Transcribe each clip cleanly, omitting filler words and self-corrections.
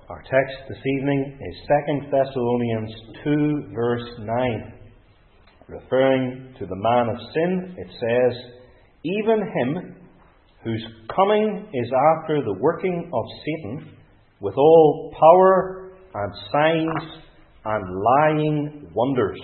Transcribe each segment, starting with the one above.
Our text this evening is 2 Thessalonians 2, verse 9. Referring to the man of sin, it says, "Even him whose coming is after the working of Satan, with all power and signs and lying wonders."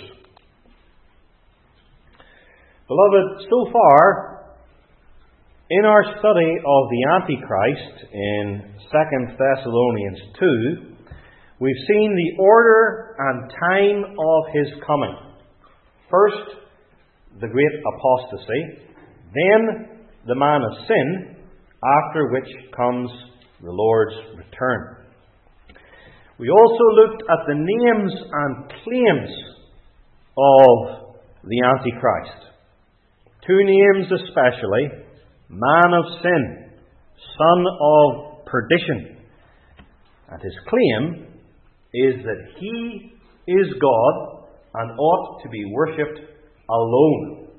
Beloved, so far, in our study of the Antichrist in 2 Thessalonians 2, we've seen the order and time of his coming. First, the great apostasy, then the man of sin, after which comes the Lord's return. We also looked at the names and claims of the Antichrist. Two names especially: man of sin, son of perdition. And his claim is that he is God and ought to be worshipped alone.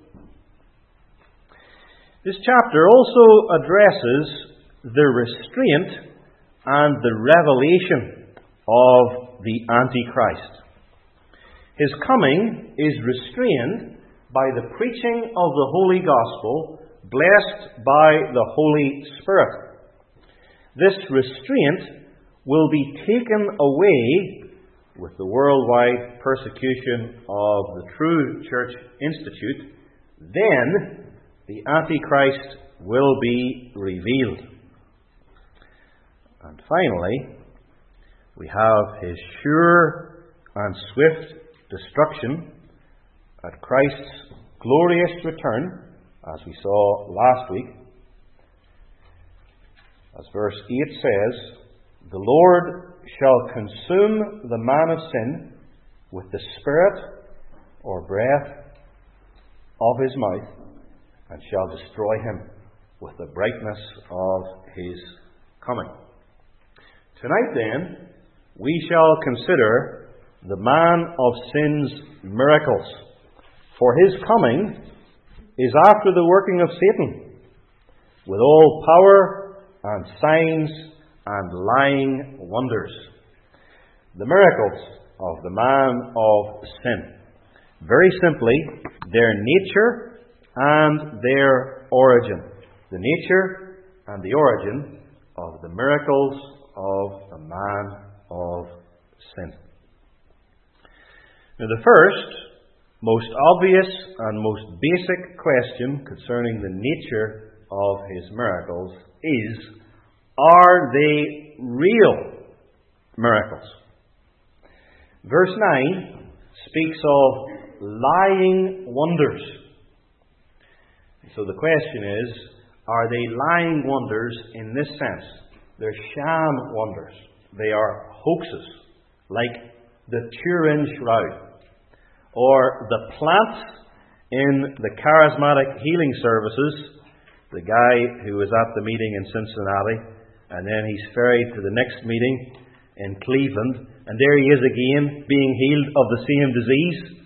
This chapter also addresses the restraint and the revelation of the Antichrist. His coming is restrained by the preaching of the Holy Gospel, blessed by the Holy Spirit. This restraint will be taken away with the worldwide persecution of the True Church Institute. Then the Antichrist will be revealed. And finally, we have his sure and swift destruction at Christ's glorious return, as we saw last week. As verse 8 says, "The Lord shall consume the man of sin with the spirit or breath of his mouth, and shall destroy him with the brightness of his coming." Tonight then, we shall consider the man of sin's miracles. For his coming is after the working of Satan, with all power and signs and lying wonders. The miracles of the man of sin. Very simply, their nature and their origin. The nature and the origin of the miracles of the man of sin. Now, the first, most obvious and most basic question concerning the nature of his miracles is, are they real miracles? Verse 9 speaks of lying wonders. So the question is, are they lying wonders in this sense? They're sham wonders. They are hoaxes, like the Turin Shroud, or the plants in the charismatic healing services. The guy who was at the meeting in Cincinnati, and then he's ferried to the next meeting in Cleveland, and there he is again, being healed of the same disease.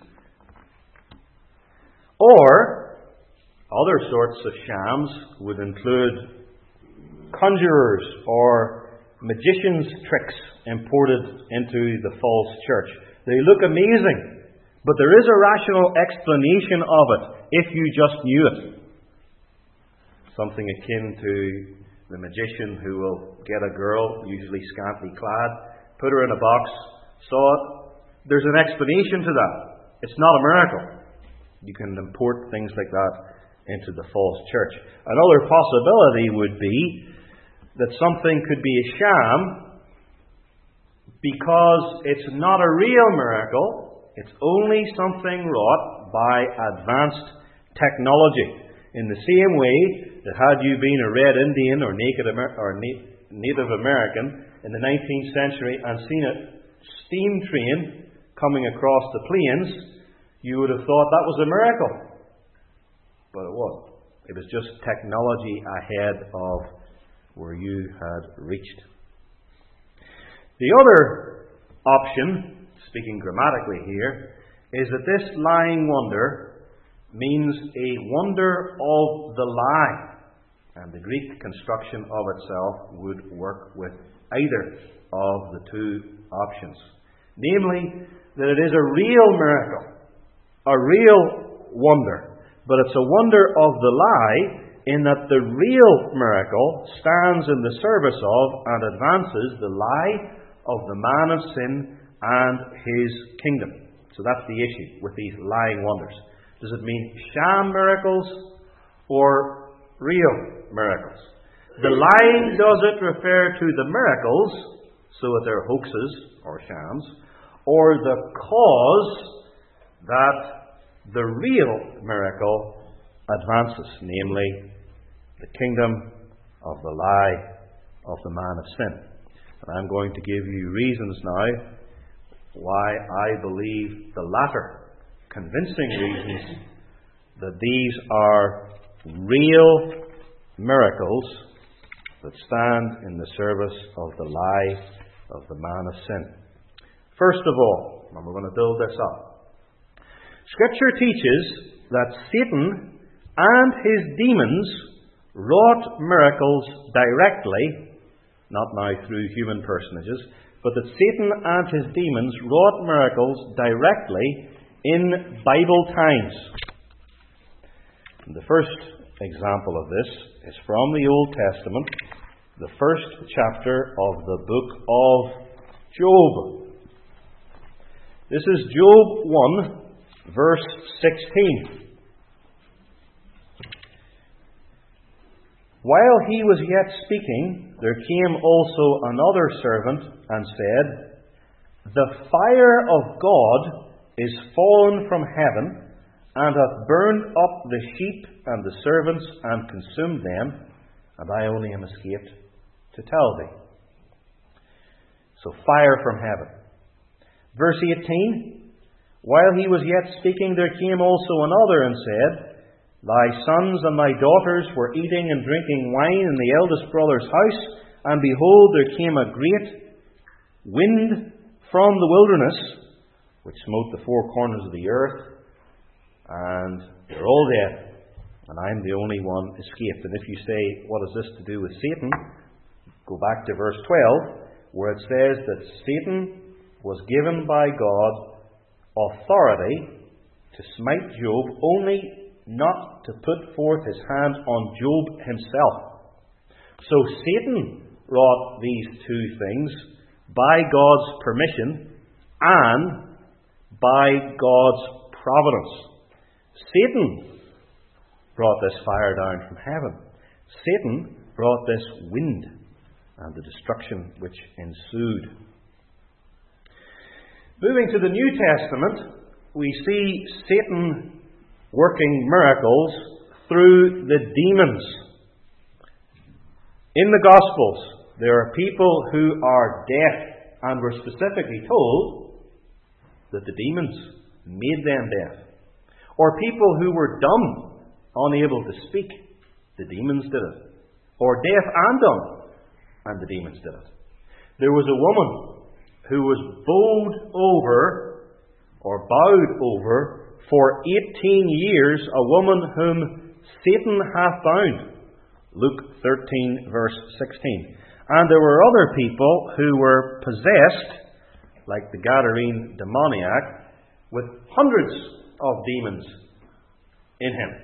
Or other sorts of shams would include conjurers or magicians' tricks imported into the false church. They look amazing, but there is a rational explanation of it if you just knew it. Something akin to the magician who will get a girl, usually scantily clad, put her in a box, saw it. There's an explanation to that. It's not a miracle. You can import things like that into the false church. Another possibility would be that something could be a sham because it's not a real miracle. It's only something wrought by advanced technology. In the same way that had you been a Red Indian or Native American in the 19th century and seen a steam train coming across the plains, you would have thought that was a miracle. But it wasn't. It was just technology ahead of where you had reached. The other option, speaking grammatically here, is that this lying wonder means a wonder of the lie. And the Greek construction of itself would work with either of the two options. Namely, that it is a real miracle, a real wonder, but it's a wonder of the lie in that the real miracle stands in the service of and advances the lie of the man of sin and his kingdom. So that's the issue with these lying wonders. Does it mean sham miracles or real miracles? The lying, does it refer to the miracles, so that they're hoaxes or shams, or the cause that the real miracle advances, namely the kingdom of the lie of the man of sin? And I'm going to give you reasons now why I believe the latter, convincing reasons that these are real miracles that stand in the service of the lie of the man of sin. First of all, and we're going to build this up, Scripture teaches that Satan and his demons wrought miracles directly, not now through human personages, but that Satan and his demons wrought miracles directly in Bible times. And the first example of this is from the Old Testament, the first chapter of the book of Job. This is Job 1, verse 16. While he was yet speaking, there came also another servant and said, The fire of God is fallen from heaven, and hath burned up the sheep and the servants, and consumed them, and I only am escaped to tell thee. So fire from heaven. Verse 18, While he was yet speaking, there came also another and said, Thy sons and thy daughters were eating and drinking wine in the eldest brother's house, and behold, there came a great wind from the wilderness, which smote the four corners of the earth, and they're all dead, and I'm the only one escaped. And if you say, what has this to do with Satan? Go back to verse 12, where it says that Satan was given by God authority to smite Job, only not to put forth his hand on Job himself. So Satan wrought these two things by God's permission and by God's providence. Satan brought this fire down from heaven. Satan brought this wind and the destruction which ensued. Moving to the New Testament, we see Satan working miracles through the demons. In the Gospels, there are people who are deaf, and we're specifically told that the demons made them deaf. Or people who were dumb, unable to speak, the demons did it. Or deaf and dumb, and the demons did it. There was a woman who was bowed over for 18 years, a woman whom Satan hath bound. Luke 13, verse 16. And there were other people who were possessed, like the Gadarene demoniac, with hundreds of demons in him.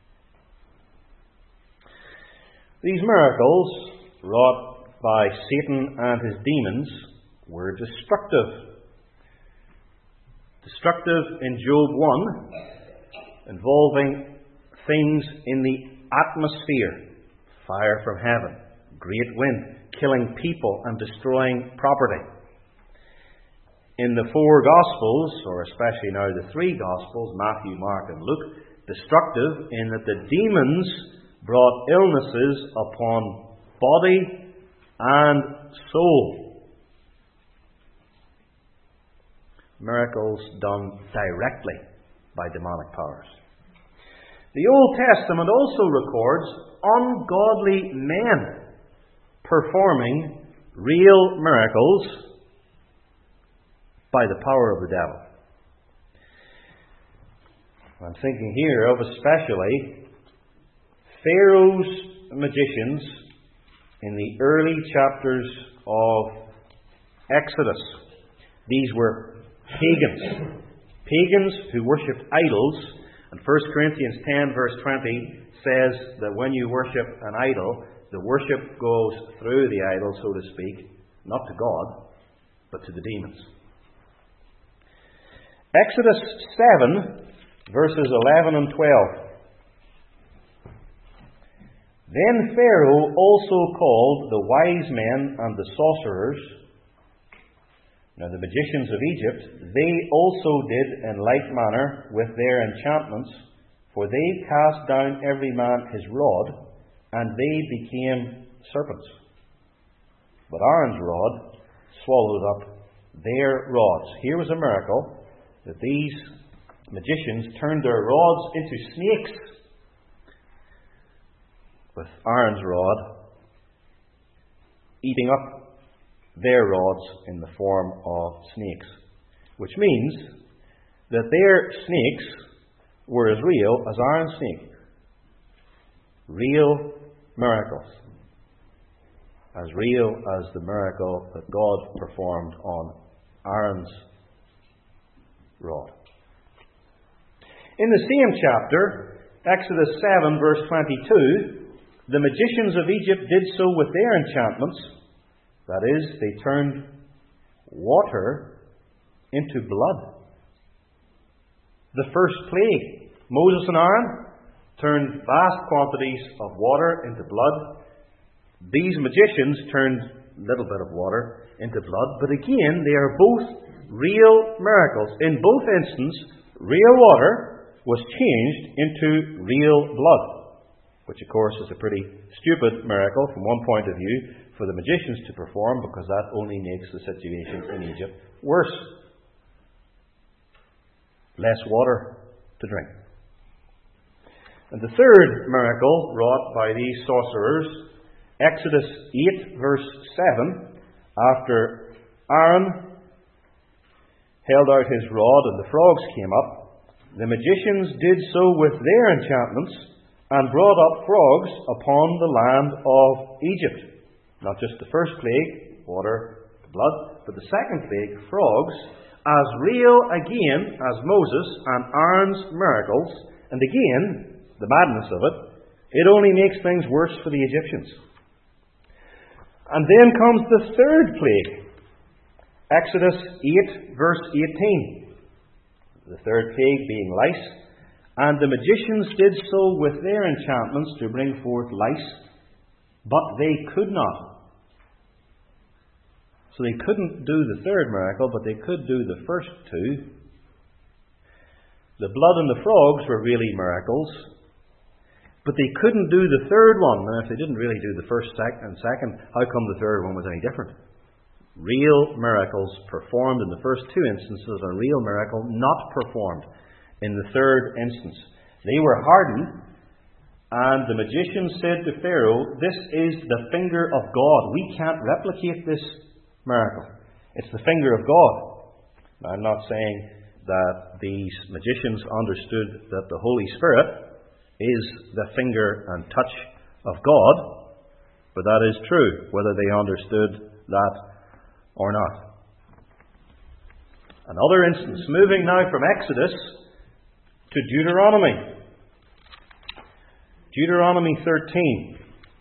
These miracles, wrought by Satan and his demons, were destructive. Destructive in Job 1, involving things in the atmosphere, fire from heaven, great wind, killing people and destroying property. In the four Gospels, or especially now the three Gospels, Matthew, Mark and Luke, destructive in that the demons brought illnesses upon body and soul. Miracles done directly by demonic powers. The Old Testament also records ungodly men performing real miracles by the power of the devil. I'm thinking here of especially Pharaoh's magicians in the early chapters of Exodus. These were pagans. Pagans who worshipped idols. And 1 Corinthians 10 verse 20 says that when you worship an idol, the worship goes through the idol, so to speak, not to God, but to the demons. Exodus 7 verses 11 and 12. Then Pharaoh also called the wise men and the sorcerers, now the magicians of Egypt. They also did in like manner with their enchantments, for they cast down every man his rod, and they became serpents. But Aaron's rod swallowed up their rods. Here was a miracle, that these magicians turned their rods into snakes, with Aaron's rod eating up their rods in the form of snakes. Which means that their snakes were as real as Aaron's snake. Real miracles. As real as the miracle that God performed on Aaron's rod. In the same chapter, Exodus 7 verse 22, the magicians of Egypt did so with their enchantments. That is, they turned water into blood. The first plague, Moses and Aaron turned vast quantities of water into blood. These magicians turned a little bit of water into blood. But again, they are both real miracles. In both instances, real water was changed into real blood. Which, of course, is a pretty stupid miracle from one point of view for the magicians to perform, because that only makes the situation in Egypt worse. Less water to drink. And the third miracle wrought by these sorcerers, Exodus 8 verse 7, after Aaron held out his rod and the frogs came up, the magicians did so with their enchantments, and brought up frogs upon the land of Egypt. Not just the first plague, water, blood, but the second plague, frogs, as real again as Moses and Aaron's miracles. And again, the madness of it only makes things worse for the Egyptians. And then comes the third plague, Exodus 8 verse 18. The third plague being lice. And the magicians did so with their enchantments to bring forth lice, but they could not. So they couldn't do the third miracle, but they could do the first two. The blood and the frogs were really miracles, but they couldn't do the third one. And if they didn't really do the first and second, how come the third one was any different? Real miracles performed in the first two instances, a real miracle not performed in the third instance. They were hardened, and the magician said to Pharaoh, "This is the finger of God. We can't replicate this miracle. It's the finger of God." Now, I'm not saying that these magicians understood that the Holy Spirit is the finger and touch of God, but that is true, whether they understood that or not. Another instance, moving now from Exodus to Deuteronomy. Deuteronomy 13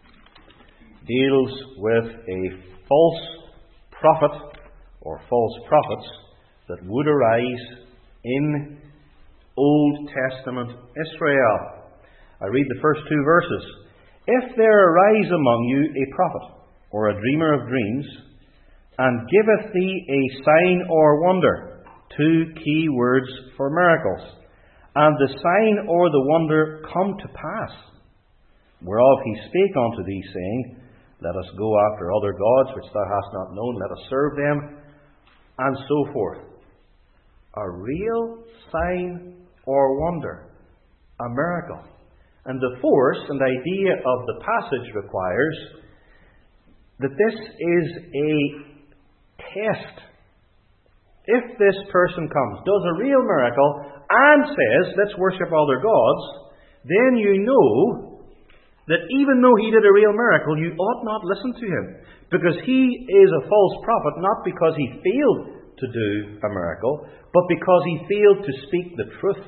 deals with a false prophet or false prophets that would arise in Old Testament Israel. I read the first two verses. "If there arise among you a prophet or a dreamer of dreams, and giveth thee a sign or wonder," two key words for miracles, "and the sign or the wonder come to pass, whereof he spake unto thee, saying, Let us go after other gods which thou hast not known, let us serve them," and so forth. A real sign or wonder, a miracle. And the force and idea of the passage requires that this is a test. If this person comes, does a real miracle, and says, "Let's worship other gods," then you know that even though he did a real miracle, you ought not listen to him, because he is a false prophet, not because he failed to do a miracle, but because he failed to speak the truth.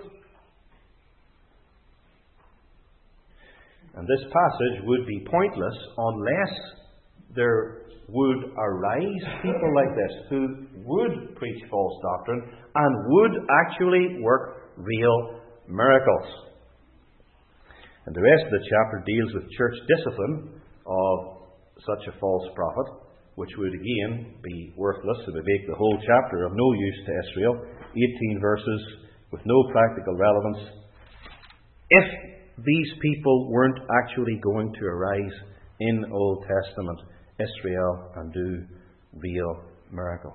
And this passage would be pointless unless there would arise people like this who would preach false doctrine and would actually work real miracles. And the rest of the chapter deals with church discipline of such a false prophet, which would again be worthless. It would make the whole chapter of no use to Israel. 18 verses with no practical relevance, if these people weren't actually going to arise in Old Testament Israel and do real miracles.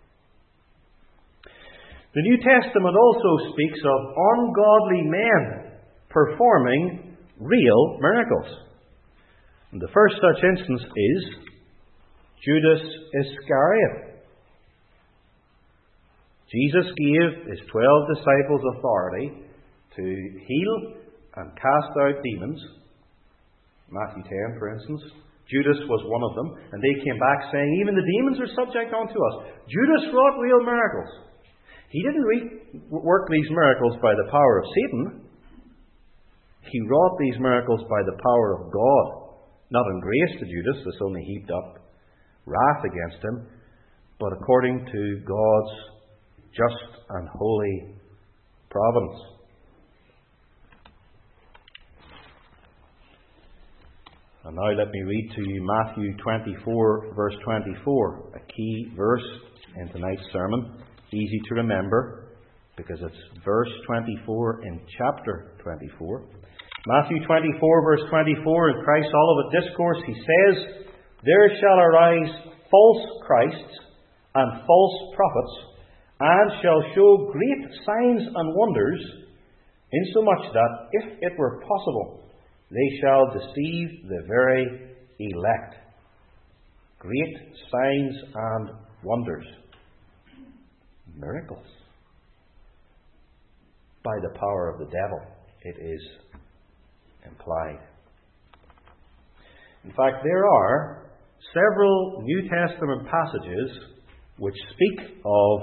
The New Testament also speaks of ungodly men performing real miracles. And the first such instance is Judas Iscariot. Jesus gave his 12 disciples authority to heal and cast out demons. Matthew 10, for instance. Judas was one of them, and they came back saying, even the demons are subject unto us. Judas wrought real miracles. He didn't work these miracles by the power of Satan. He wrought these miracles by the power of God. Not in grace to Judas, this only heaped up wrath against him, but according to God's just and holy providence. And now let me read to you Matthew 24, verse 24, a key verse in tonight's sermon. Easy to remember, because it's verse 24 in chapter 24. Matthew 24, verse 24, in Christ's Olivet Discourse, he says, there shall arise false Christs and false prophets, and shall show great signs and wonders, insomuch that, if it were possible, they shall deceive the very elect. Great signs and wonders. Miracles. By the power of the devil, it is implied. In fact, there are several New Testament passages which speak of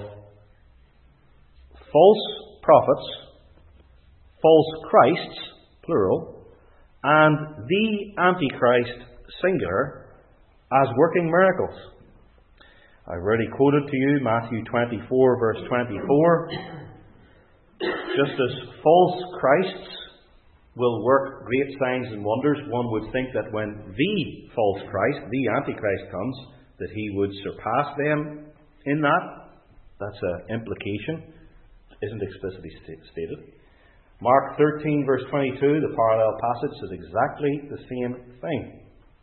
false prophets, false Christs, plural, and the Antichrist, singular, as working miracles. I've already quoted to you Matthew 24, verse 24. Just as false Christs will work great signs and wonders, one would think that when the false Christ, the Antichrist, comes, that he would surpass them in that. That's an implication. It isn't explicitly stated. Mark 13, verse 22, the parallel passage, says exactly the same thing.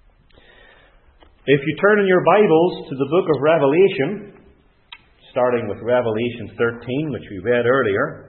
If you turn in your Bibles to the book of Revelation, starting with Revelation 13, which we read earlier,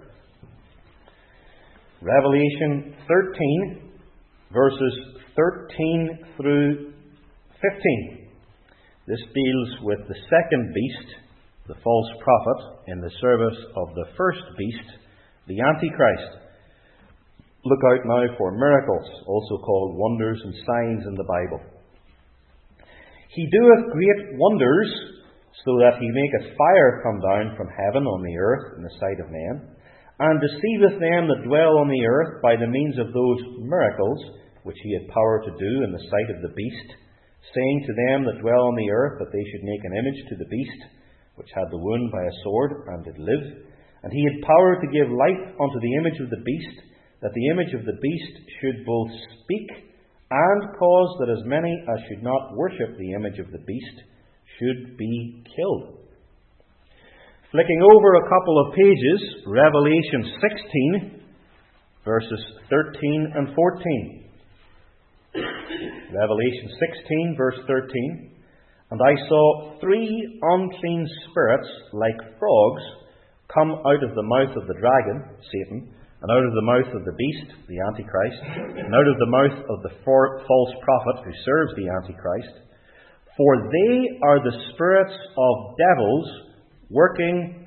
Revelation 13, verses 13 through 15. This deals with the second beast, the false prophet, in the service of the first beast, the Antichrist. Look out now for miracles, also called wonders and signs in the Bible. He doeth great wonders, so that he maketh fire come down from heaven on the earth in the sight of men, and deceiveth them that dwell on the earth by the means of those miracles which he had power to do in the sight of the beast, saying to them that dwell on the earth that they should make an image to the beast, which had the wound by a sword, and did live. And he had power to give life unto the image of the beast, that the image of the beast should both speak and cause that as many as should not worship the image of the beast should be killed. Flicking over a couple of pages, Revelation 16, verses 13 and 14. Revelation 16, verse 13. And I saw 3 unclean spirits like frogs come out of the mouth of the dragon, Satan, and out of the mouth of the beast, the Antichrist, and out of the mouth of the false prophet who serves the Antichrist. For they are the spirits of devils working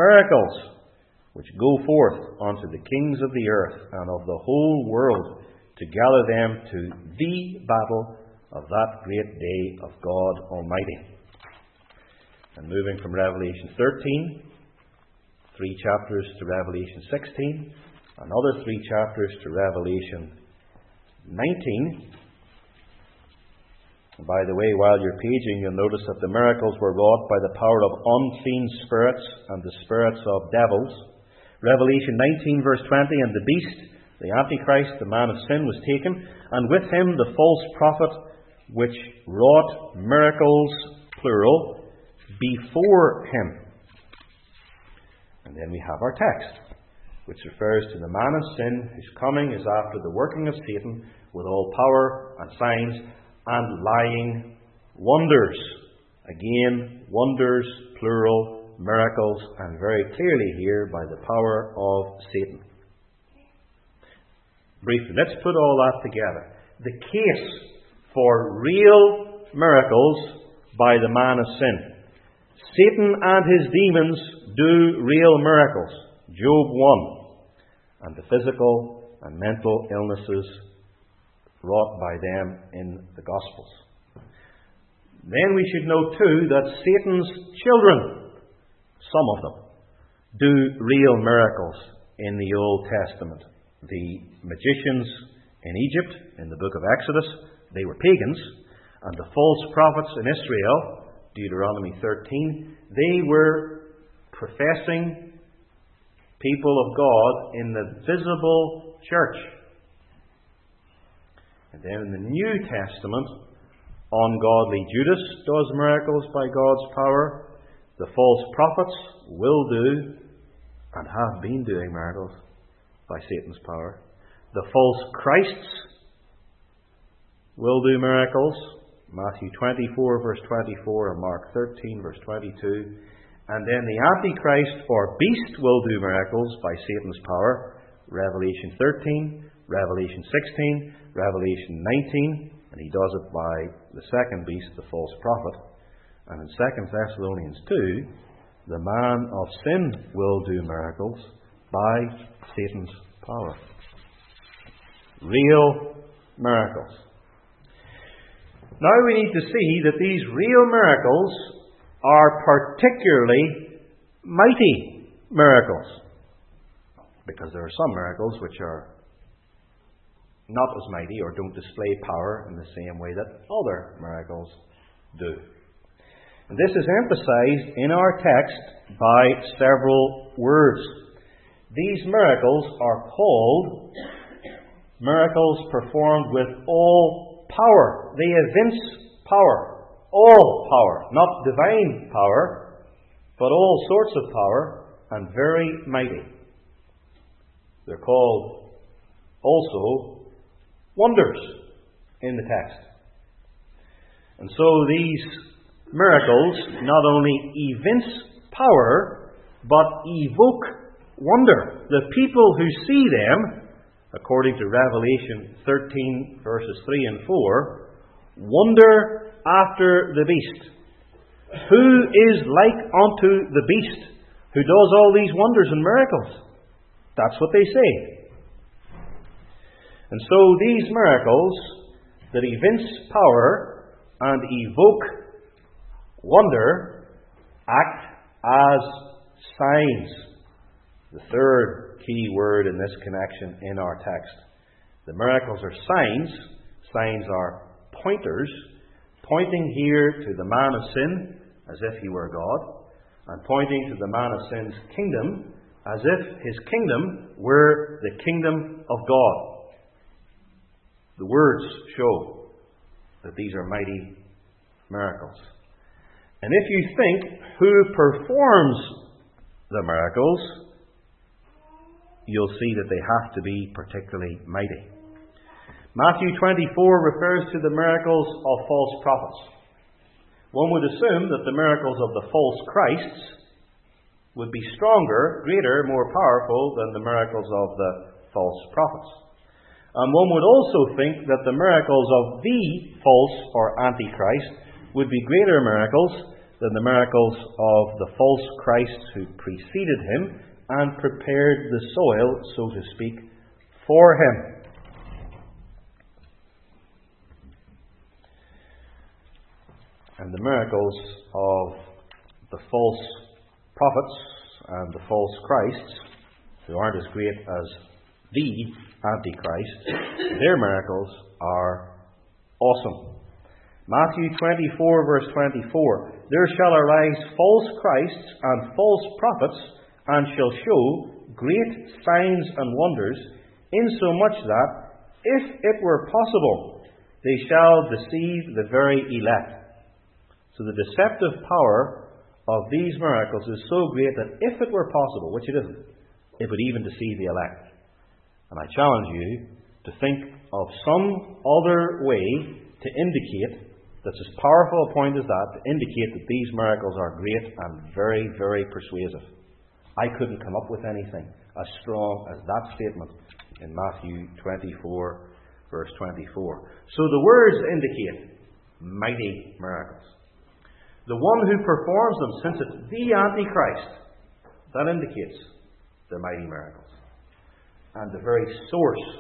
miracles, which go forth unto the kings of the earth and of the whole world to gather them to the battle of that great day of God Almighty. And moving from Revelation 13, 3 chapters to Revelation 16, another 3 chapters to Revelation 19. By the way, while you're paging, you'll notice that the miracles were wrought by the power of unclean spirits and the spirits of devils. Revelation 19 verse 20, and the beast, the Antichrist, the man of sin, was taken, and with him the false prophet, which wrought miracles, plural, before him. And then we have our text, which refers to the man of sin, whose coming is after the working of Satan with all power and signs and lying wonders. Again, wonders, plural, miracles, and very clearly here by the power of Satan. Briefly, let's put all that together. The case for real miracles by the man of sin. Satan and his demons do real miracles. Job 1. And the physical and mental illnesses wrought by them in the Gospels. Then we should know too that Satan's children, some of them, do real miracles in the Old Testament. The magicians in Egypt, in the book of Exodus, they were pagans, and the false prophets in Israel, Deuteronomy 13, they were professing people of God in the visible church. And then in the New Testament, ungodly Judas does miracles by God's power. The false prophets will do, and have been doing miracles by Satan's power. The false Christs will do miracles. Matthew 24 verse 24 and Mark 13 verse 22. And then the Antichrist or beast will do miracles by Satan's power. Revelation 13, Revelation 16, Revelation 19, and he does it by the second beast, the false prophet. And in 2 Thessalonians 2, the man of sin will do miracles by Satan's power. Real miracles. Now we need to see that these real miracles are particularly mighty miracles. Because there are some miracles which are not as mighty or don't display power in the same way that other miracles do. And this is emphasized in our text by several words. These miracles are called miracles performed with all power. They evince power. All power. Not divine power, but all sorts of power, and very mighty. They're called also wonders in the text. And so these miracles not only evince power, but evoke wonder. The people who see them, according to Revelation 13, verses 3 and 4, wonder after the beast. Who is like unto the beast, who does all these wonders and miracles? That's what they say. And so these miracles that evince power and evoke wonder act as signs. The third key word in this connection in our text. The miracles are signs. Signs are pointers, pointing here to the man of sin as if he were God, and pointing to the man of sin's kingdom as if his kingdom were the kingdom of God. The words show that these are mighty miracles. And if you think who performs the miracles, you'll see that they have to be particularly mighty. Matthew 24 refers to the miracles of false prophets. One would assume that the miracles of the false Christs would be stronger, greater, more powerful than the miracles of the false prophets. And one would also think that the miracles of the false or Antichrist would be greater miracles than the miracles of the false Christ who preceded him and prepared the soil, so to speak, for him. And the miracles of the false prophets and the false Christs, who aren't as great as the Antichrist, their miracles are awesome. Matthew 24, verse 24. There shall arise false Christs and false prophets, and shall show great signs and wonders, insomuch that, if it were possible, they shall deceive the very elect. So the deceptive power of these miracles is so great that if it were possible, which it isn't, it would even deceive the elect. And I challenge you to think of some other way to indicate, that's as powerful a point as that, to indicate that these miracles are great and very, very persuasive. I couldn't come up with anything as strong as that statement in Matthew 24, verse 24. So the words indicate mighty miracles. The one who performs them, since it's the Antichrist, that indicates the mighty miracles. And the very source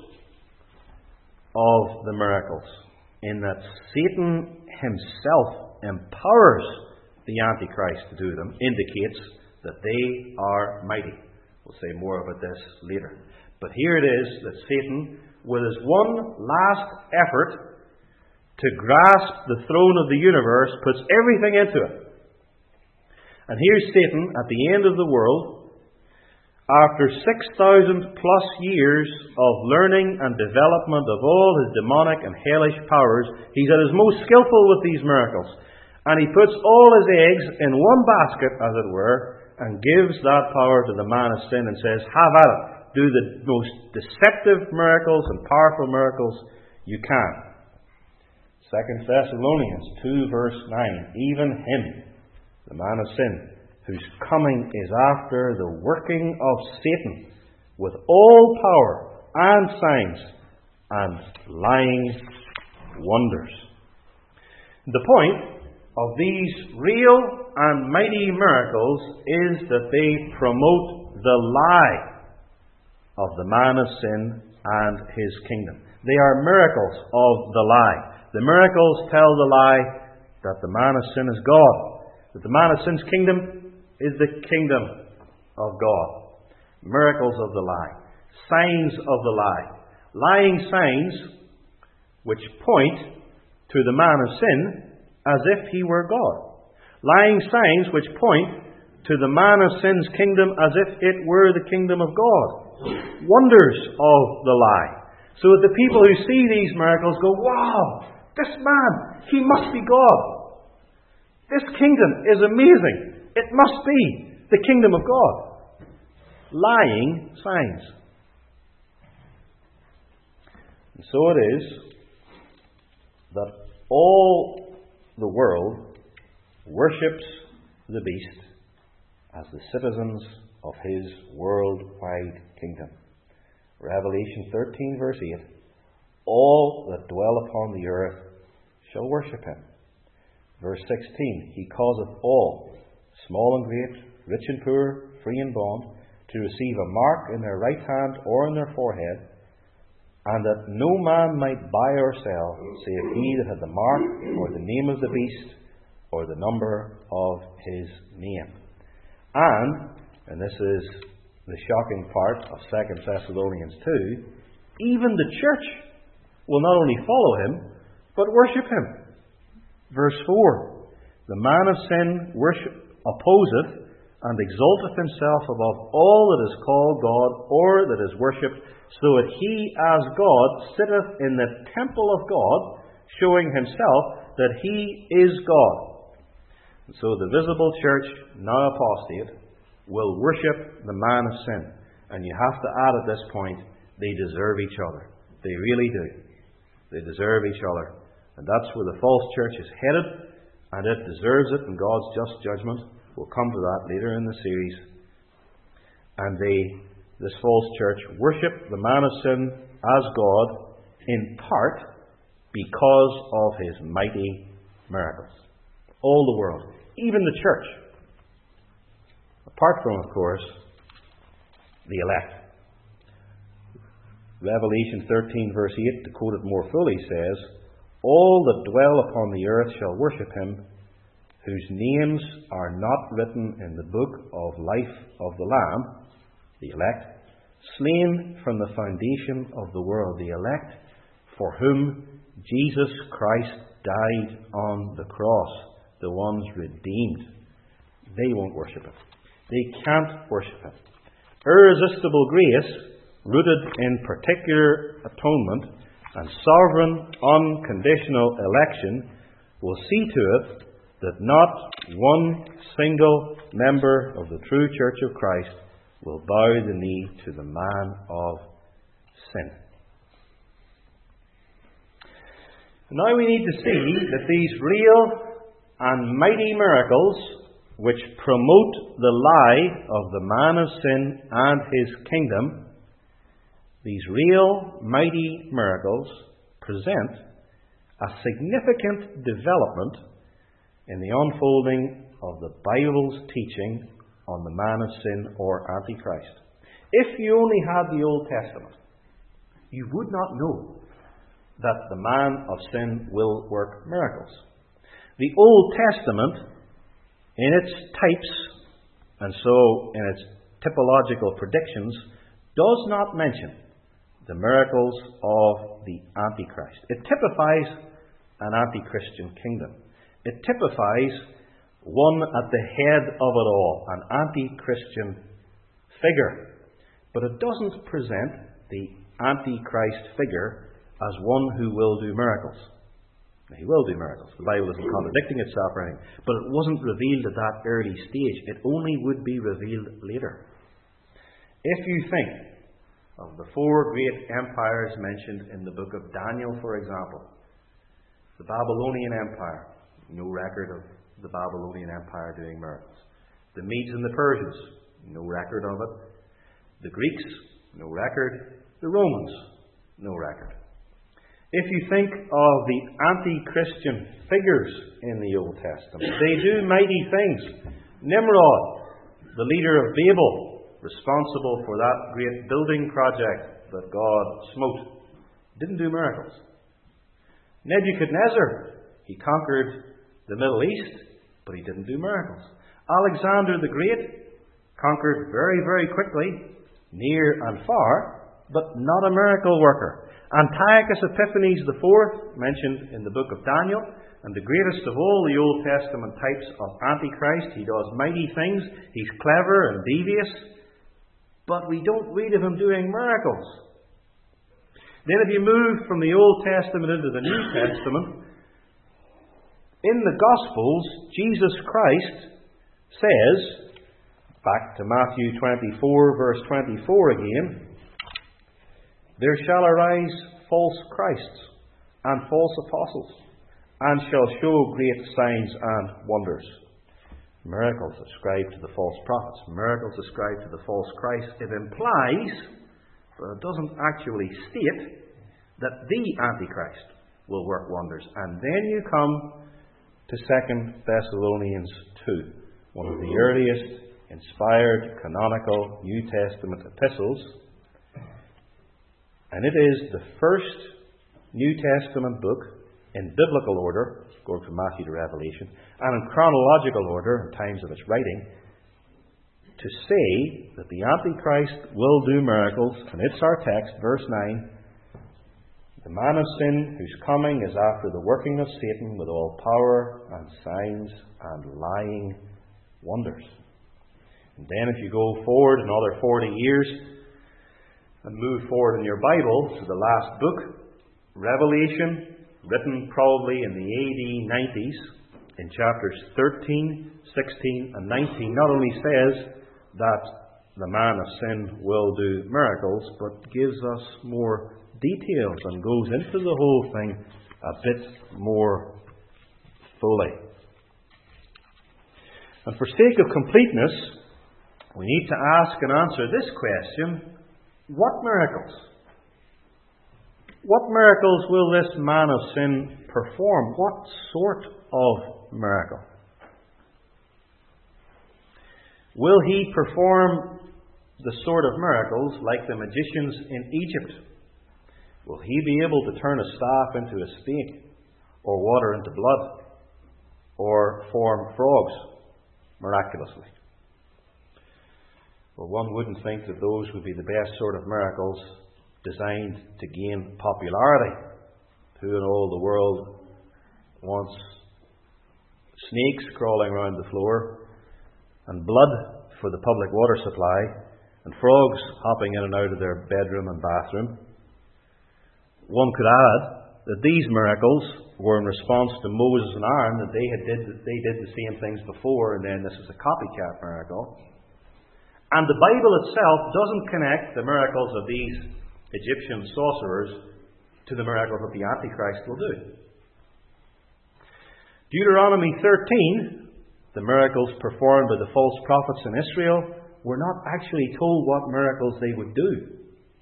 of the miracles, in that Satan himself empowers the Antichrist to do them, indicates that they are mighty. We'll say more about this later. But here it is that Satan, with his one last effort to grasp the throne of the universe, puts everything into it. And here's Satan at the end of the world, after 6,000 plus years of learning and development of all his demonic and hellish powers. He's at his most skillful with these miracles. And he puts all his eggs in one basket, as it were, and gives that power to the man of sin and says, have at it. Do the most deceptive miracles and powerful miracles you can. 2 Thessalonians 2 verse 9. Even him, the man of sin, whose coming is after the working of Satan, with all power and signs and lying wonders. The point of these real and mighty miracles is that they promote the lie of the man of sin and his kingdom. They are miracles of the lie. The miracles tell the lie that the man of sin is God, that the man of sin's kingdom is the kingdom of God. Miracles of the lie. Signs of the lie. Lying signs which point to the man of sin as if he were God. Lying signs which point to the man of sin's kingdom as if it were the kingdom of God. Wonders of the lie. So that the people who see these miracles go, wow, this man, he must be God. This kingdom is amazing. It must be the kingdom of God. Lying signs. And so it is that all the world worships the beast as the citizens of his worldwide kingdom. Revelation 13 verse 8. All that dwell upon the earth shall worship him. Verse 16. He causeth all, small and great, rich and poor, free and bond, to receive a mark in their right hand or in their forehead, and that no man might buy or sell, save he that had the mark, or the name of the beast, or the number of his name. And this is the shocking part of 2 Thessalonians 2, even the church will not only follow him, but worship him. Verse 4. The man of sin opposeth and exalteth himself above all that is called God or that is worshipped, so that he as God sitteth in the temple of God, showing himself that he is God. And so the visible church, now apostate, will worship the man of sin. And you have to add at this point, they deserve each other. They really do. They deserve each other. And that's where the false church is headed, and it deserves it in God's just judgment. We'll come to that later in the series. And this false church worship the man of sin as God, in part because of his mighty miracles. All the world, even the church. Apart from, of course, the elect. Revelation 13 verse 8, to quote it more fully, says, all that dwell upon the earth shall worship him, whose names are not written in the book of life of the Lamb, the elect, slain from the foundation of the world, the elect, for whom Jesus Christ died on the cross, the ones redeemed. They won't worship it. They can't worship it. Irresistible grace, rooted in particular atonement and sovereign unconditional election, will see to it that not one single member of the true Church of Christ will bow the knee to the man of sin. Now we need to see that these real and mighty miracles, which promote the lie of the man of sin and his kingdom, these real mighty miracles present a significant development in the unfolding of the Bible's teaching on the man of sin or Antichrist. If you only had the Old Testament, you would not know that the man of sin will work miracles. The Old Testament, in its types, and so in its typological predictions, does not mention the miracles of the Antichrist. It typifies an anti-Christian kingdom. It typifies one at the head of it all, an anti-Christian figure. But it doesn't present the Antichrist figure as one who will do miracles. Now, he will do miracles. The Bible isn't contradicting itself or anything. But it wasn't revealed at that early stage. It only would be revealed later. If you think of the four great empires mentioned in the book of Daniel, for example, the Babylonian Empire, no record of the Babylonian Empire doing miracles. The Medes and the Persians, no record of it. The Greeks, no record. The Romans, no record. If you think of the anti-Christian figures in the Old Testament, they do mighty things. Nimrod, the leader of Babel, responsible for that great building project that God smote, didn't do miracles. Nebuchadnezzar, he conquered the Middle East, but he didn't do miracles. Alexander the Great conquered very, very quickly, near and far, but not a miracle worker. Antiochus Epiphanes IV, mentioned in the book of Daniel, and the greatest of all the Old Testament types of Antichrist. He does mighty things. He's clever and devious, but we don't read of him doing miracles. Then if you move from the Old Testament into the New Testament, in the Gospels, Jesus Christ says, back to Matthew 24, verse 24 again, there shall arise false Christs and false apostles, and shall show great signs and wonders. Miracles ascribed to the false prophets, miracles ascribed to the false Christ. It implies, but it doesn't actually state, that the Antichrist will work wonders. And then you come to 2 Thessalonians 2, one of the earliest inspired canonical New Testament epistles. And it is the first New Testament book in biblical order, going from Matthew to Revelation, and in chronological order in times of its writing, to say that the Antichrist will do miracles. And it's our text, verse 9. The man of sin whose coming is after the working of Satan with all power and signs and lying wonders. And then if you go forward another 40 years and move forward in your Bible to the last book, Revelation, written probably in the AD 90s, in chapters 13, 16 and 19, not only says that the man of sin will do miracles, but gives us more details and goes into the whole thing a bit more fully. And for sake of completeness, we need to ask and answer this question: what miracles? What miracles will this man of sin perform? What sort of miracle? Will he perform the sort of miracles like the magicians in Egypt? Will he be able to turn a staff into a snake or water into blood? or form frogs miraculously. Well, one wouldn't think that those would be the best sort of miracles designed to gain popularity. Who in all the world wants snakes crawling around the floor, and blood for the public water supply, and frogs hopping in and out of their bedroom and bathroom? One could add that these miracles were in response to Moses and Aaron, that they did the same things before, and then this is a copycat miracle. And the Bible itself doesn't connect the miracles of these Egyptian sorcerers to the miracles that the Antichrist will do. Deuteronomy 13, the miracles performed by the false prophets in Israel, were not actually told what miracles they would do.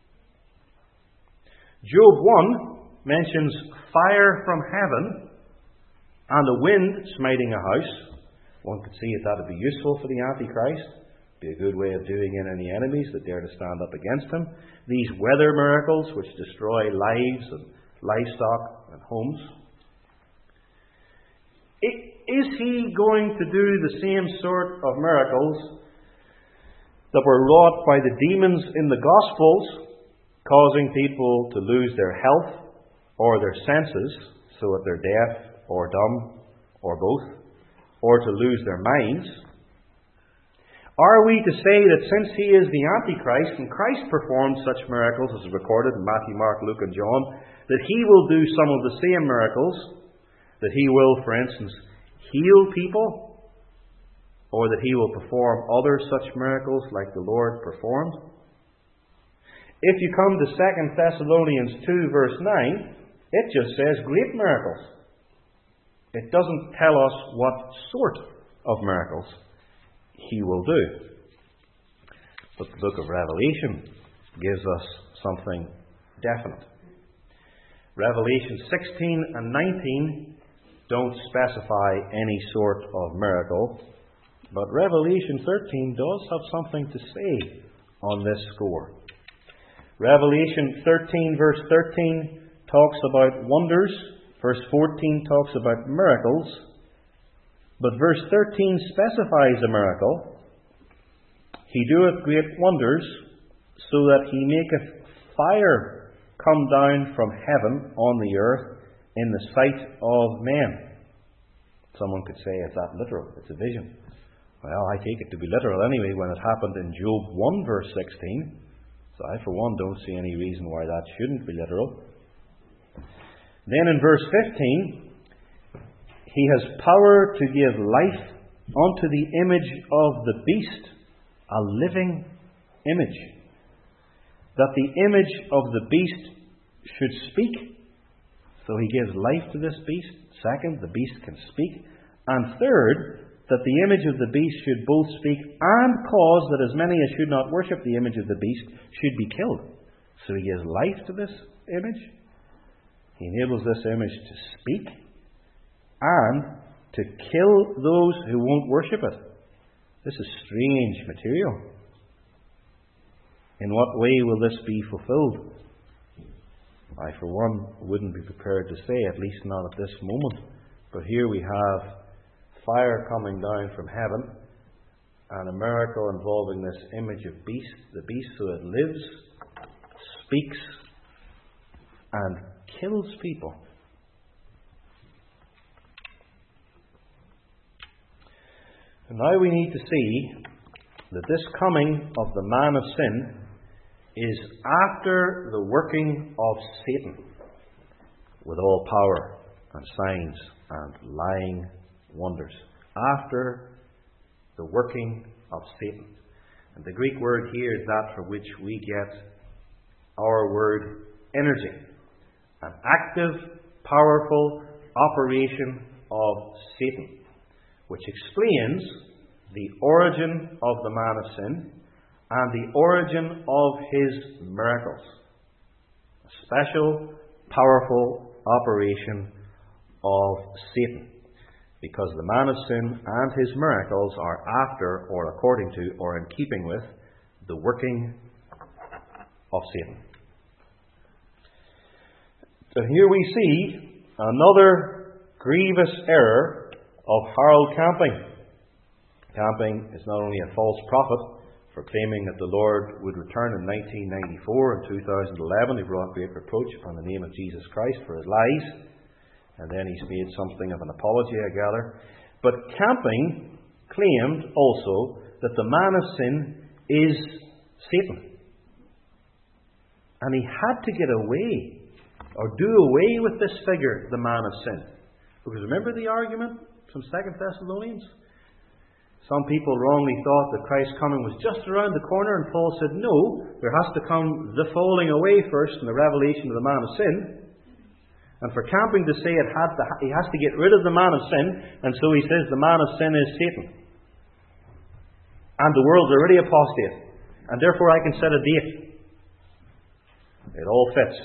Job 1 mentions fire from heaven and a wind smiting a house. One could see that would be useful for the Antichrist. Be a good way of doing in any enemies that dare to stand up against him. These weather miracles which destroy lives and livestock and homes. Is he going to do the same sort of miracles that were wrought by the demons in the Gospels, causing people to lose their health or their senses, so that they're deaf or dumb or both, or to lose their minds? Are we to say that since he is the Antichrist, and Christ performed such miracles as recorded in Matthew, Mark, Luke and John, that he will do some of the same miracles, that he will, for instance, heal people, or that he will perform other such miracles like the Lord performed? If you come to 2 Thessalonians 2 verse 9, it just says great miracles. It doesn't tell us what sort of miracles he will do. But the book of Revelation gives us something definite. Revelation 16 and 19 don't specify any sort of miracle, but Revelation 13 does have something to say on this score. Revelation 13 verse 13 talks about wonders. Verse 14 talks about miracles. But verse 13 specifies a miracle. He doeth great wonders, so that he maketh fire come down from heaven on the earth in the sight of men. Someone could say, is that literal? It's a vision. Well, I take it to be literal anyway when it happened in Job 1 verse 16. So I, for one, don't see any reason why that shouldn't be literal. Then in verse 15, he has power to give life unto the image of the beast, a living image, that the image of the beast should speak. So he gives life to this beast. Second, the beast can speak. And third, that the image of the beast should both speak and cause that as many as should not worship the image of the beast should be killed. So he gives life to this image. He enables this image to speak and to kill those who won't worship it. This is strange material. In what way will this be fulfilled? I, for one, wouldn't be prepared to say, at least not at this moment. But here we have fire coming down from heaven, and a miracle involving this image of the beast, so it lives, speaks, and kills people. And now we need to see that this coming of the man of sin is after the working of Satan, with all power and signs and lying wonders. After the working of Satan. And the Greek word here is that from which we get our word energy. An active, powerful operation of Satan, which explains the origin of the man of sin and the origin of his miracles. A special, powerful operation of Satan. Because the man of sin and his miracles are after, or according to, or in keeping with, the working of Satan. So here we see another grievous error of Harold Camping. Camping is not only a false prophet for claiming that the Lord would return in 1994 and 2011. He brought great reproach upon the name of Jesus Christ for his lies. And then he's made something of an apology, I gather. But Camping claimed also that the man of sin is Satan. And he had to get away, or do away with this figure, the man of sin. Because remember the argument from 2 Thessalonians? Some people wrongly thought that Christ's coming was just around the corner, and Paul said, no, there has to come the falling away first and the revelation of the man of sin. And for Camping to say he has to get rid of the man of sin, and so he says the man of sin is Satan. And the world's already apostate, and therefore I can set a date. It all fits.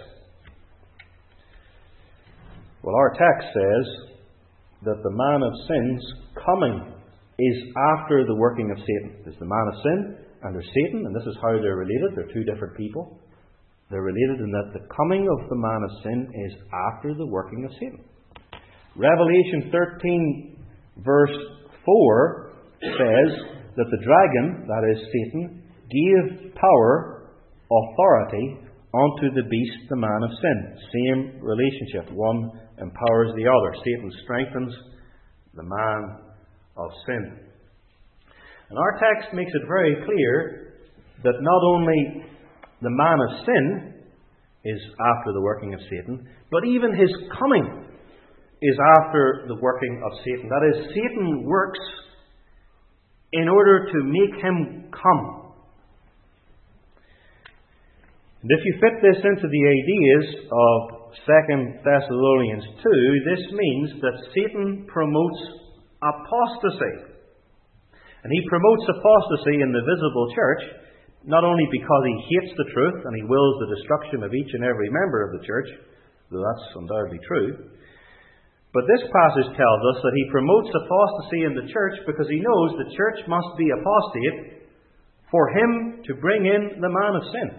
Well, our text says that the man of sin's coming is after the working of Satan. There's the man of sin and there's Satan, and this is how they're related. They're two different people. They're related in that the coming of the man of sin is after the working of Satan. Revelation 13 verse 4 says that the dragon, that is Satan, gave power, authority unto the beast, the man of sin. Same relationship. One empowers the other. Satan strengthens the man of sin. And our text makes it very clear that not only the man of sin is after the working of Satan, but even his coming is after the working of Satan. That is, Satan works in order to make him come. And if you fit this into the ideas of 2 Thessalonians 2, this means that Satan promotes apostasy. And he promotes apostasy in the visible church, not only because he hates the truth and he wills the destruction of each and every member of the church, though that's undoubtedly true, but this passage tells us that he promotes apostasy in the church because he knows the church must be apostate for him to bring in the man of sin.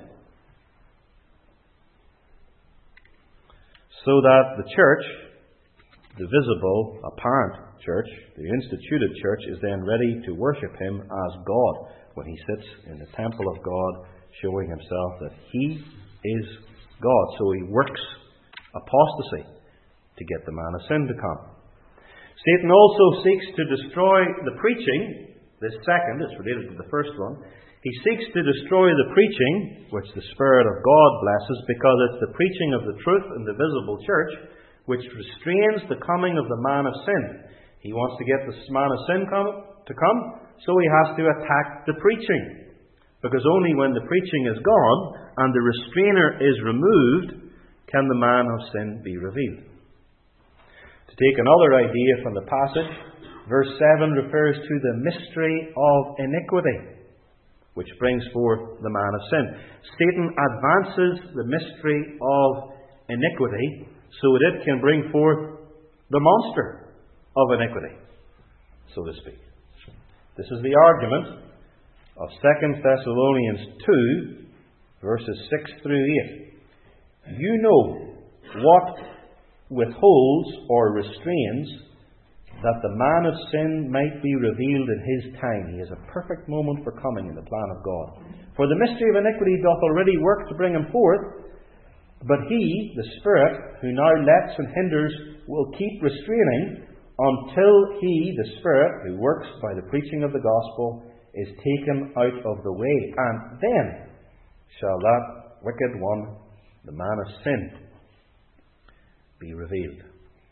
So that the church, the visible, apparent church, the instituted church, is then ready to worship him as God when he sits in the temple of God, showing himself that he is God. So he works apostasy to get the man of sin to come. Satan also seeks to destroy the preaching. This second, it's related to the first one. He seeks to destroy the preaching, which the Spirit of God blesses, because it's the preaching of the truth in the visible church which restrains the coming of the man of sin. He wants to get the man of sin to come, so he has to attack the preaching. Because only when the preaching is gone and the restrainer is removed can the man of sin be revealed. To take another idea from the passage, verse 7 refers to the mystery of iniquity, which brings forth the man of sin. Satan advances the mystery of iniquity so that it can bring forth the monster of iniquity, so to speak. This is the argument of 2 Thessalonians 2, verses 6 through 8. You know what withholds or restrains that the man of sin might be revealed in his time. He has a perfect moment for coming in the plan of God. For the mystery of iniquity doth already work to bring him forth, but he, the Spirit, who now lets and hinders, will keep restraining until he, the Spirit, who works by the preaching of the gospel, is taken out of the way. And then shall that wicked one, the man of sin, be revealed.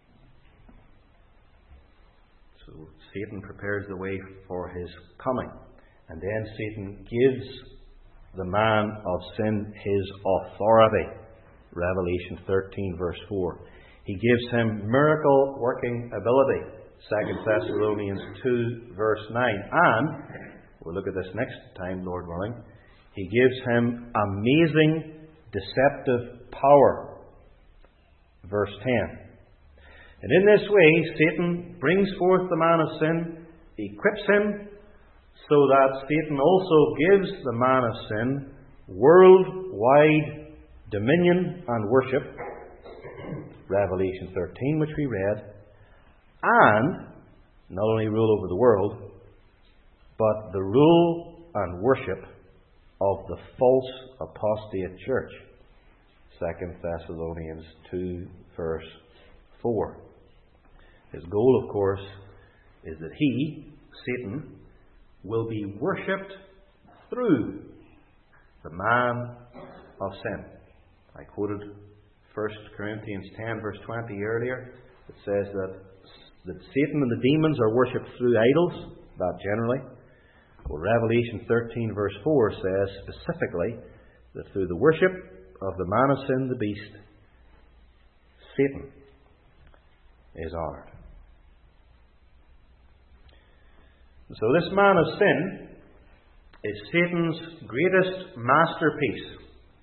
So Satan prepares the way for his coming. And then Satan gives the man of sin his authority. Revelation 13 verse 4. He gives him miracle working ability. 2 Thessalonians 2 verse 9. And, we'll look at this next time, Lord willing, he gives him amazing deceptive power. Verse 10. And in this way, Satan brings forth the man of sin, equips him, so that Satan also gives the man of sin worldwide dominion and worship. Revelation 13, which we read. And not only rule over the world, but the rule and worship of the false apostate church. 2 Thessalonians 2, verse 4. His goal, of course, is that he, Satan, will be worshipped through the man of sin. I quoted 1 Corinthians 10, verse 20 earlier. It says that Satan and the demons are worshipped through idols, that generally. Well, Revelation 13, verse 4 says specifically that through the worship of the man of sin, the beast, Satan is honoured. So this man of sin is Satan's greatest masterpiece.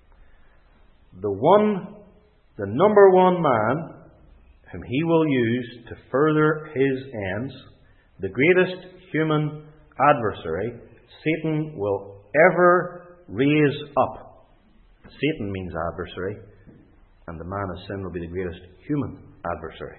The number one man whom he will use to further his ends, the greatest human adversary Satan will ever raise up. Satan means adversary, and the man of sin will be the greatest human adversary.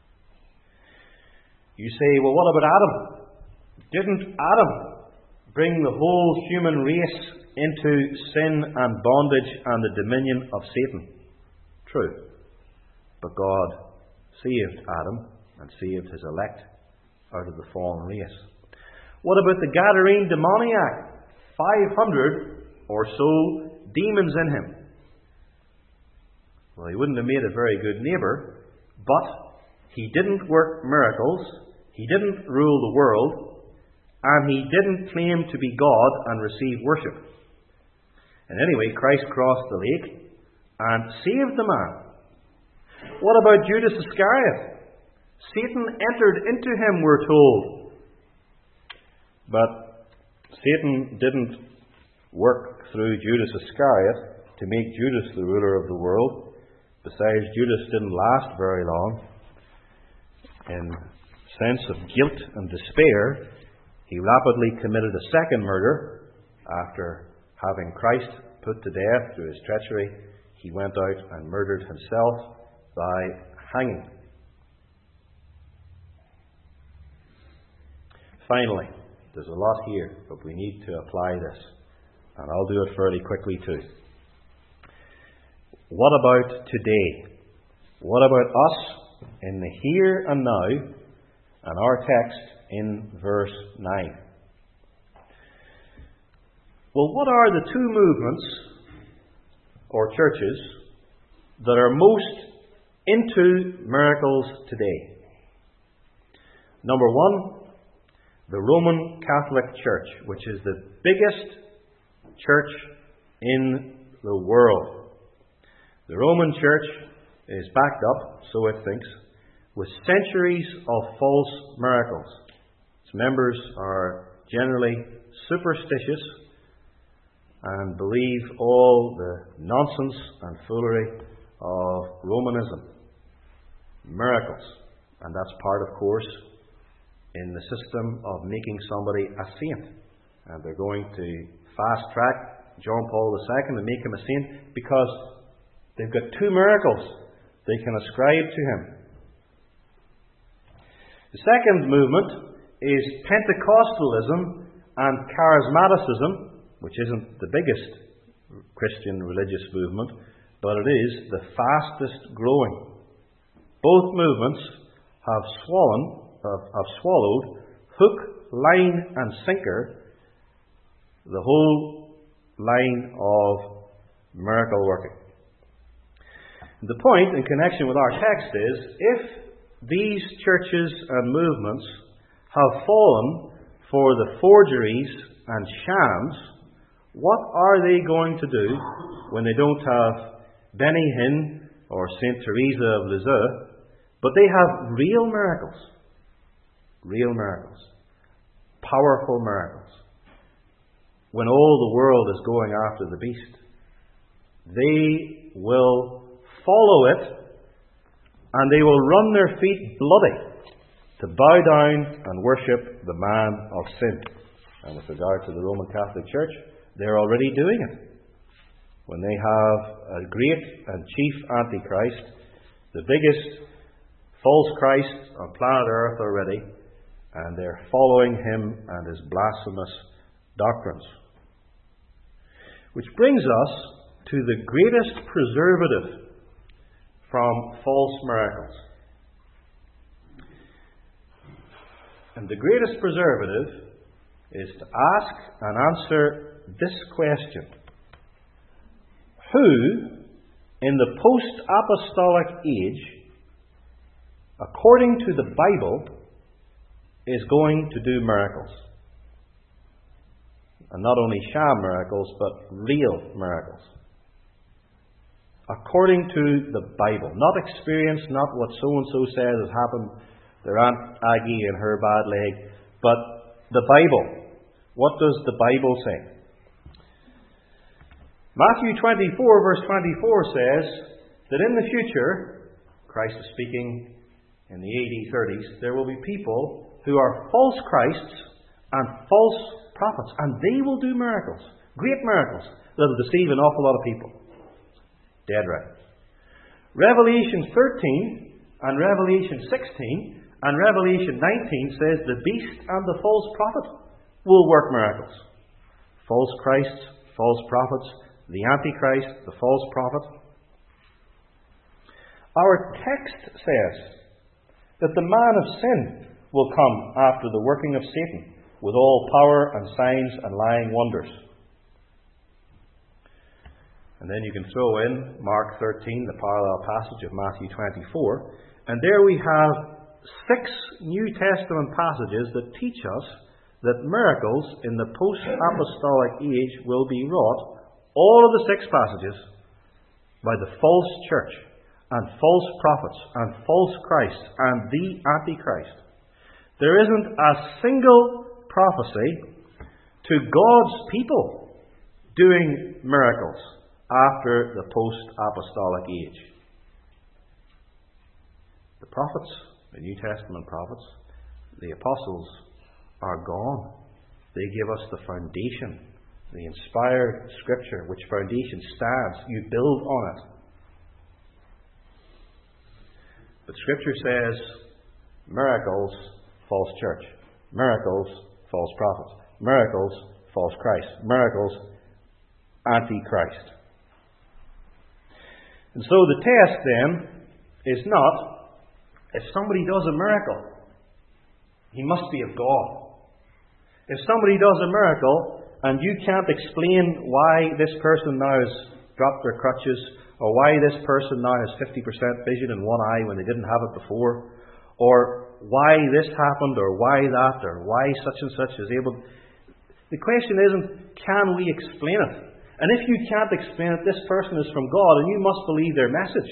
You say, well, what about Adam? Didn't Adam bring the whole human race into sin and bondage and the dominion of Satan? True. But God saved Adam and saved his elect out of the fallen race. What about the Gadarene demoniac? 500 or so demons in him. Well, he wouldn't have made a very good neighbour, but he didn't work miracles, he didn't rule the world, and he didn't claim to be God and receive worship. And anyway, Christ crossed the lake and saved the man. What about Judas Iscariot? Satan entered into him, we're told. But Satan didn't work through Judas Iscariot to make Judas the ruler of the world. Besides, Judas didn't last very long. In sense of guilt and despair, he rapidly committed a second murder. After having Christ put to death through his treachery, he went out and murdered himself by hanging. Finally, there's a lot here, but we need to apply this. And I'll do it fairly quickly too. What about today? What about us in the here and now, and our text in verse 9? Well, what are the two movements or churches that are most into miracles today? Number one, the Roman Catholic Church, which is the biggest church in the world. The Roman Church is backed up, so it thinks, with centuries of false miracles. Its members are generally superstitious and believe all the nonsense and foolery of Romanism. Miracles. And that's part, of course, in the system of making somebody a saint. And they're going to fast track John Paul II and make him a saint because they've got two miracles they can ascribe to him. The second movement is Pentecostalism and Charismaticism, which isn't the biggest Christian religious movement, but it is the fastest growing. Both movements have swallowed hook, line and sinker the whole line of miracle working. The point in connection with our text is, if these churches and movements have fallen for the forgeries and shams, what are they going to do when they don't have Benny Hinn or St. Teresa of Lisieux, but they have real miracles? Real miracles. Powerful miracles. When all the world is going after the beast, they will follow it, and they will run their feet bloody to bow down and worship the man of sin. And with regard to the Roman Catholic Church, they're already doing it. When they have a great and chief Antichrist, the biggest false Christ on planet Earth already, and they're following him and his blasphemous doctrines. Which brings us to the greatest preservative from false miracles. And the greatest preservative is to ask and answer this question: who in the post-apostolic age, according to the Bible, is going to do miracles? And not only sham miracles, but real miracles. According to the Bible. Not experience, not what so-and-so says has happened, their Aunt Aggie and her bad leg, but the Bible. What does the Bible say? Matthew 24, verse 24 says that in the future, Christ is speaking in the AD 30s, there will be people who are false Christs and false prophets, and they will do miracles, great miracles, that will deceive an awful lot of people. Dead right. Revelation 13 and Revelation 16 and Revelation 19 says the beast and the false prophet will work miracles. False Christs, false prophets, the Antichrist, the false prophet. Our text says that the man of sin will come after the working of Satan with all power and signs and lying wonders. And then you can throw in Mark 13, the parallel passage of Matthew 24, and there we have 6 New Testament passages that teach us that miracles in the post-apostolic age will be wrought, all of the 6 passages, by the false church and false prophets and false Christs and the Antichrist. There isn't a single prophecy to God's people doing miracles after the post-apostolic age. The prophets, the New Testament prophets, the apostles are gone. They give us the foundation, the inspired Scripture, which foundation stands. You build on it. But Scripture says miracles, false church. Miracles, false prophets. Miracles, false Christ. Miracles, Antichrist. And so the test then is not, if somebody does a miracle, he must be of God. If somebody does a miracle and you can't explain why this person now has dropped their crutches, or why this person now has 50% vision in one eye when they didn't have it before, or why this happened, or why that, or why such and such is able... The question isn't, can we explain it? And if you can't explain it, this person is from God, and you must believe their message.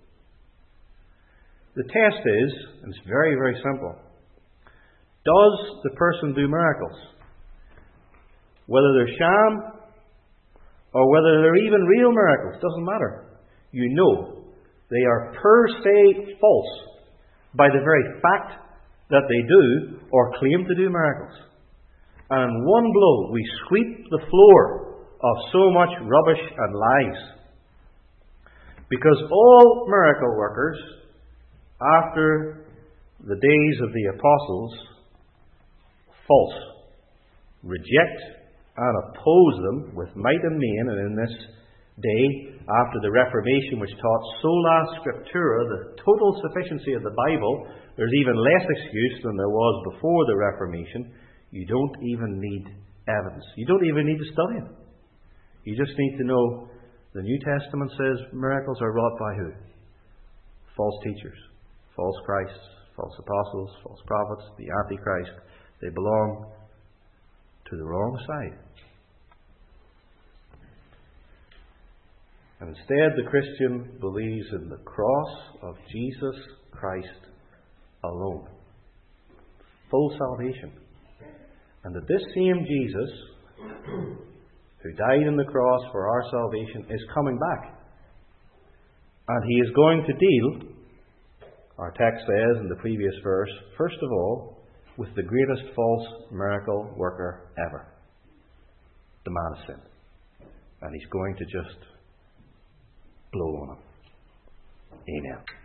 The test is, and it's very, very simple, does the person do miracles? Whether they're sham, or whether they're even real miracles, doesn't matter. You know they are per se false by the very fact that they do or claim to do miracles. And in one blow, we sweep the floor of so much rubbish and lies. Because all miracle workers, after the days of the apostles, false, reject and oppose them with might and main, and in this day, after the Reformation, which taught sola scriptura, the total sufficiency of the Bible, there's even less excuse than there was before the Reformation. You don't even need evidence. You don't even need to study it. You just need to know the New Testament says miracles are wrought by who? False teachers, false Christs, false apostles, false prophets, the Antichrist. They belong to the wrong side. And instead, the Christian believes in the cross of Jesus Christ alone. Full salvation. And that this same Jesus, who died on the cross for our salvation, is coming back. And he is going to deal, our text says in the previous verse, first of all, with the greatest false miracle worker ever, the man of sin. And he's going to just blow on him. Amen.